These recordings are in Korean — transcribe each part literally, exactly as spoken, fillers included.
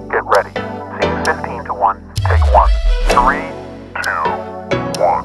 Get ready. Scene fifteen to one. Take one. three, two, one.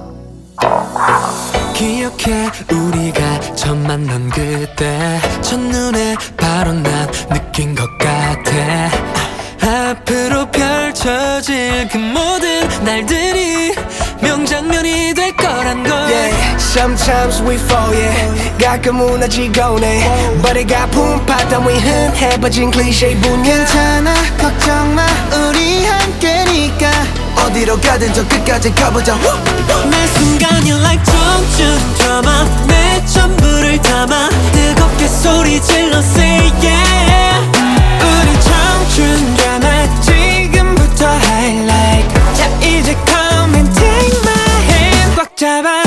기억해 우리가 처음 만난 그때 첫눈에 바로 난 느낀 것 같아. 앞으로 펼쳐질 그 모든 날들이 명장면이 될 거란 걸. Yeah, sometimes we fall, yeah. 가끔 무너지곤 해. 머리가 품바닥 위 흔해버진 클리셰 분야. 괜찮아, 걱정 마, 우리 함께니까. 어디로 가든 저 끝까지 가보자. 매 순간이 like 청춘 드라마. 내 전부를 담아 뜨겁게 소리 질러 say yeah. 우리 청춘 드라마 지금부터 highlight. 자 이제 come and take my hand. 꽉 잡아.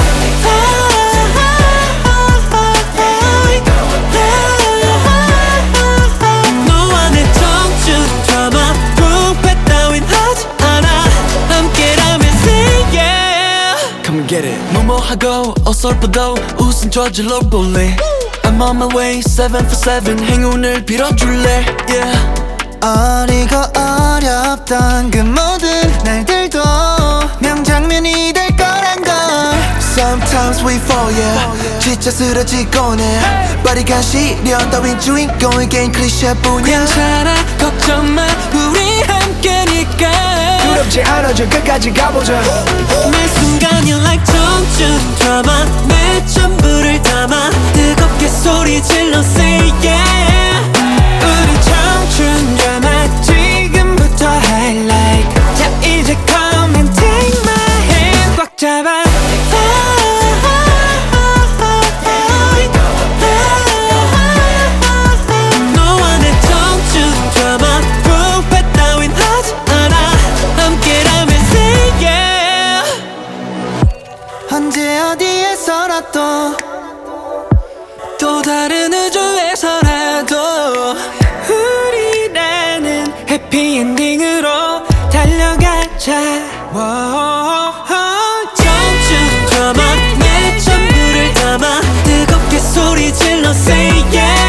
너와 내 청춘 드라마 부패 따윈 하지 않아. 함께라면 say yeah. Come get it. 뭐뭐하고 어설퍼도 웃음 저질러 볼래. I'm on my way seven for seven 행운을 빌어줄래 yeah. 어리고 어렵던 그 모든 날들도 명장면이 될 거란 걸. Sometimes we fall, yeah. 지쳐 쓰러지곤 해. 버리간 시련 따윈 주인공에겐 클리셰뿐이야. 괜찮아 걱정 마 우리 함께니까. 두렵지 않아 저 끝까지 가보자. 매 순간이 like 청춘 드라마. 내 전부를 담아 뜨겁게 소리 질러 say yeah. 우리 청춘 드라마 지금부터 highlight. 자 이제 come and take my hand. 꽉 잡아. 너와 내 청춘 드라마 부패 따윈 하지 않아. 함께라면 say yeah. 언제 어디에서라도 또 다른 우주에서라도 우리라는 해피엔딩으로 달려가자. 청춘 드라마 내 전부를 담아 뜨겁게 소리 질러 say yeah.